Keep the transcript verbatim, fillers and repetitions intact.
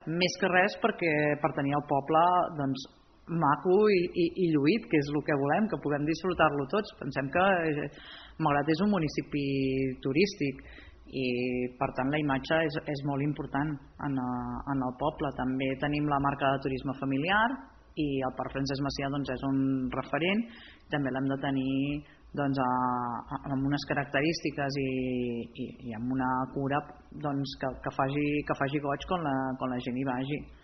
més que res perquè per tenir el poble doncs, maco i, i, i lluït, que és el que volem, que puguem disfrutar-lo tots. Pensem que malgrat és un municipi turístic i per tant la imatge és, és molt important en, en el poble. També tenim la marca de turisme familiar i el Parc Francesc Macià doncs, és un referent, també l'hem de tenir doncs, a, a, amb unes característiques i, i, i amb una cura doncs, que, que, faci, que faci goig quan la, quan la gent hi vagi.